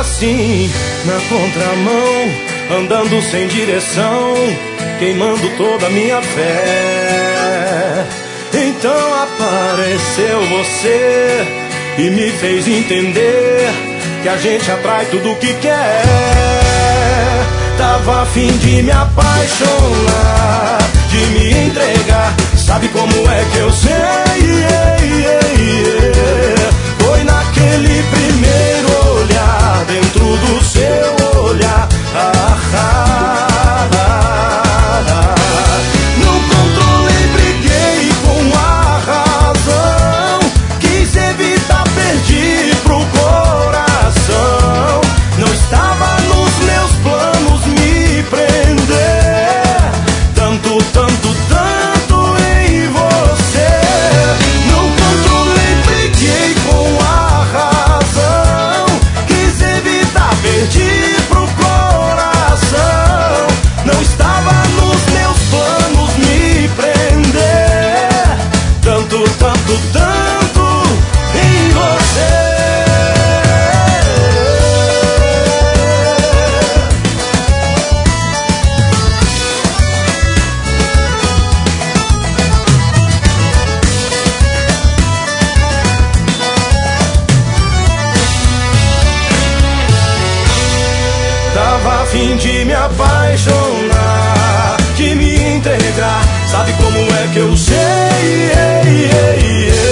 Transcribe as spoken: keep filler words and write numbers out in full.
assim, na contramão, andando sem direção, queimando toda a minha fé. Então apareceu você e me fez entender que a gente atrai tudo que quer. Tava a fim de me apaixonar, de me entregar. Sabe como é que eu sei? Yeah, yeah, yeah. Foi naquele primeiro olhar, dentro do seu olhar. Ah, ah, ah, ah. Não controlei, briguei com a razão. Quis evitar, perdi pro coração. Não estava nos meus planos me prender. Tanto, tanto, tanto em você. Não controlei, briguei com a razão. Quis evitar, perdi pro coração. Não estava nos meus planos me prender. Tanto, tanto, tanto em você. Tava a fim de me apaixonar, de me entregar. Sabe como é que eu sei? Yeah, yeah, yeah.